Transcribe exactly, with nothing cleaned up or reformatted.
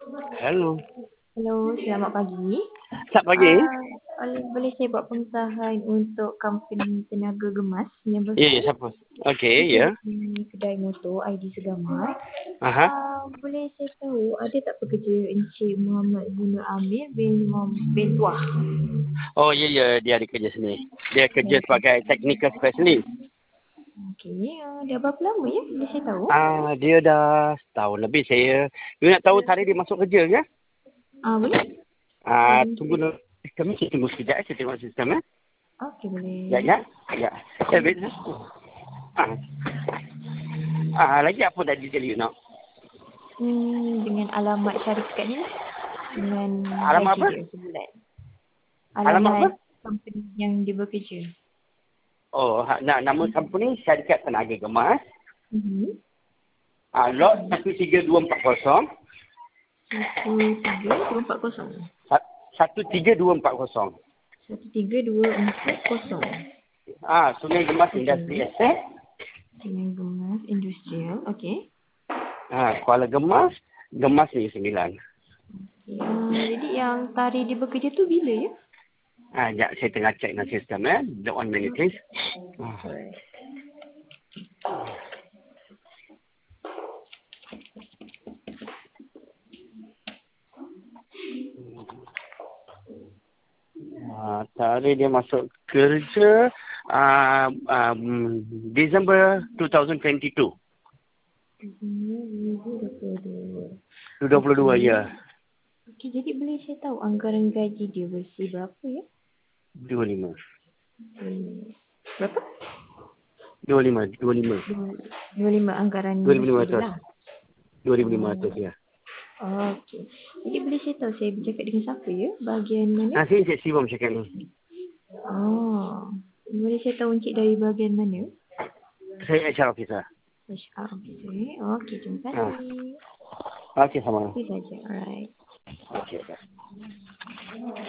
Hello. Hello, selamat pagi. Selamat pagi. Ah, boleh, boleh saya buat pengusahaan untuk company tenaga gemas yang Ya, ya, bersih? siapa? Okey, Kita ya. di kedai motor I D Segamar. Aha. Ah, boleh saya tahu ada tak pekerja Encik Muhammad Munir Amir bin Muhammad bin Tuah? Oh, ya, ya, dia ada kerja sini. Dia kerja Okey, sebagai technical specialist. okay. Ah, dah berapa lama ya? Boleh saya tahu? Ah, dia dah setahun lebih saya. You nak tahu tarikh dia masuk kerja ke? Ah, boleh? Ah, Boleh. tunggu dulu. Sistem, saya tunggu sekejap. eh. Saya tengok sistem. Eh. Okey, boleh. Ya, ya. Ya. Eh, wait. Ah. ah, lagi apa dah detail you nak? Hmm, dengan alamat syarikat ni lah. Dengan Alamat gaji apa? dia sebulan. Alamat apa? Alamat company yang dia bekerja. Oh, ha- na- nama company Syarikat Tenaga Gemas. Mhm. Ah, lot satu tiga dua empat kosong. Satu tiga dua empat kosong. satu tiga dua empat kosong. Satu tiga dua empat kosong. Ah, Sungai Gemas Industri Okey. Estate. Dengan gemas industrial. Okey. Ah, Kuala Gemas, Gemas Negeri Sembilan. Uh, jadi yang tarikh dia bekerja tu bila ya? Ah, sekejap, saya tengah check dengan sistem eh. The one minute please. Ah. Alright. Ah, tarikh dia masuk kerja ah, um, Disember dua ribu dua puluh dua. dua puluh dua Okey. ya. Okey, jadi boleh saya tahu anggaran gaji dia bersih berapa ya? dua puluh lima. Hmm. Berapa? dua puluh lima, dua puluh lima. Dua puluh lima anggaran bersih dia dua ribu lima ratus. lah. dua ribu lima Oh. ratus ya. Okey. Jadi boleh saya tahu saya bercakap dengan siapa ya? Bahagian mana? Ah, sini Cik Siwam cakap ni. Oh. Boleh saya tahu encik dari bahagian mana? Saya H R officer. H R officer. Okey, terima Ah. kasih. Okey, sama. Itu saja. Alright. Okey, dah.